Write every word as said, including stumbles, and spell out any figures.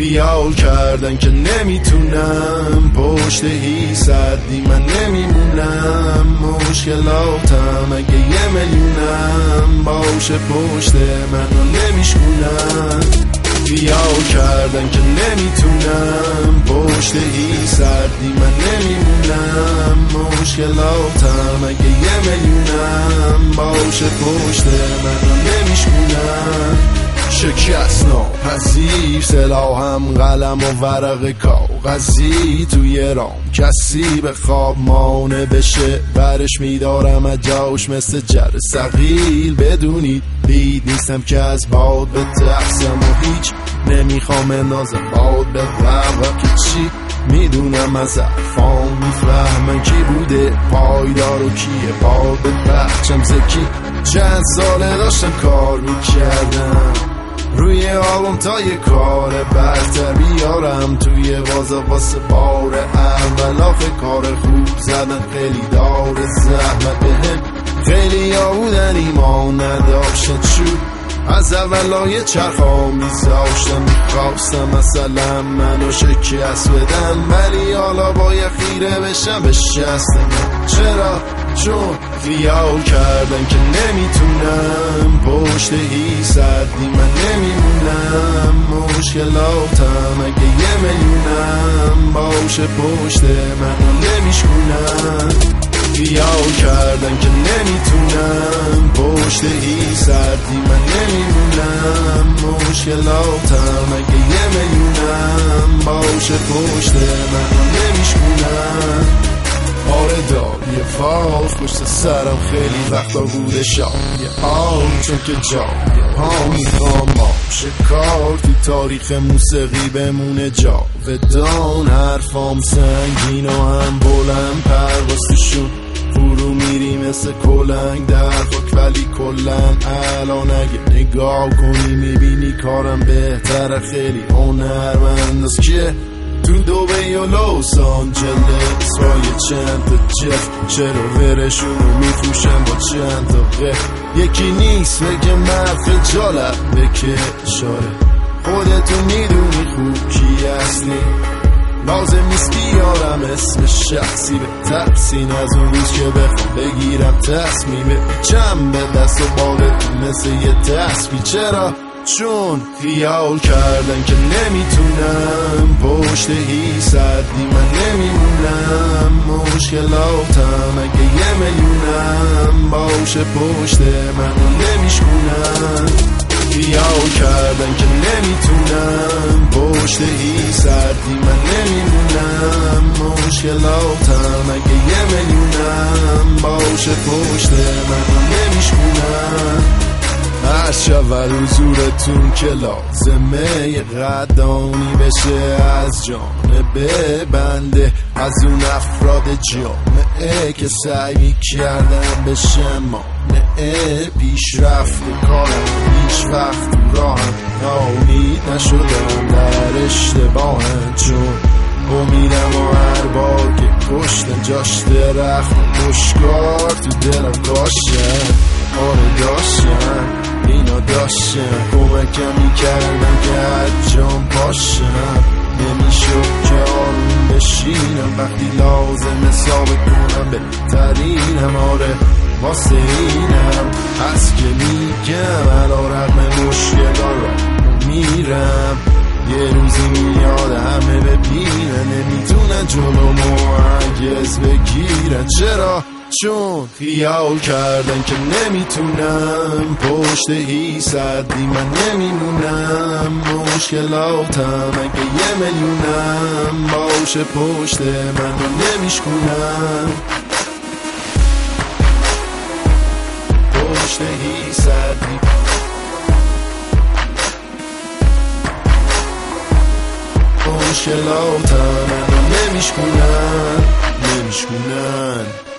خیال کردن که نمیتونم پشت هی صدی من نمیمونم. مشکلاتم اگه یه میلیونم باشه پشت منو نمیشکونم. خیال کردن که نمیتونم پشت هی صدی من نمیمونم. مشکلاتم اگه یه میلیونم باشه پشت منو نمیشکونم. شکست ناپذیر سلاحم قلم و ورق کاغذی توی رام کسی به خواب مانه بشه برش میدارم از جاش مثل جر ثقیل. بدونید بید نیستم که از باد به ترسم و هیچ نمیخوام اندازم باد به غرق که چی میدونم از حرفام میفهمن کی بوده پایدار و کیه باد به بخشم زکی. چند ساله داشتم کار میکردم روی آلبوم تا یه کار برتر بیارم توی وازا واسه بار اول. آخه کار خوب زدن خیلی دار زحمت بهم خیلی ها بودن ایمان نداشتن چون از اولای چرخا میذاشتم میخواستم مثلا منو شکست بدن ولی حالا باید خیره بشم به شست من. چرا؟ چون خیال کردن که نمیتونم پشت هی صدی من نمیمونم. مشکلاتم اگه یه میلیونم باشه پشت منو نمیشکونم. خیال کردن که نمیتونم پشت هی صدی من نمیمونم. مشکلاتم اگه یه میلیونم باشه پشت منو نمیشکونم. آره دار یه فاز پشت سرم خیلی وقتا بوده شام یه آن چون که جا یه پا میخوام باشه کار تو تاریخ موسیقی بمونه جاودان. حرفام سنگین و هم بلند پروازشون فرو میری مثل کلنگ در خاک ولی کلن الان اگه نگاه کنی میبینی کارم بهتره خیلی هنرمند از که تو دوبی و لوس آنجلس با یه چند تا جف چرا ورشونو میفروشن با چند تا غف. یکی نیست بگه مرد خجالت بکشاره خودتو میدونی خوب کی هستی. لازم نیست بیارم اسم شخصی به تحسین از اون روز که بخوام بگیرم تصمیمه پیچم به دست و بالتون مثل یه تسبیح. چرا؟ چون خیال کردن که نمیتونم پشت هی صدی من نمیمونم. مشکلاتم اگه یه میلیونم باشه پشت منو نمیشکونم. خیال کردن که نمیتونم پشت هی صدی من نمیمونم. مشکلاتم اگه یه میلیونم باشه پشت منو نمیشکونم. هر شود حضورتون که لازمه یه قدانی بشه از جانب بنده از اون افراد جامعه که سعی میکردن بشه مانع پیشرفت کارم. هیچ وقت تو راهم ناامید نشدم در اشتباهم چون امیدم و هر بار که کشتن جاش درخت مشکار تو دلم کاشتن. آره داشتن اینا داشتن کمکم میکردن که هر جام پاشم نمیشد که آروم بشینم وقتی لازم حساب کنم بهترینم. آره واسه اینم هست که میگم علا رقم مشکلات را میرم یه روزی میاد همه ببینن نمیتونن جلو معجز بگیرن. چرا؟ چون خیال کردن که نمیتونم پشت هی صدی من نمیمونم. مشکلاتم اگه یه میلیونم باشه پشت منو نمیشکونم. پشت هی صدی مشکلاتم منو نمیشکونن نمیشکونن.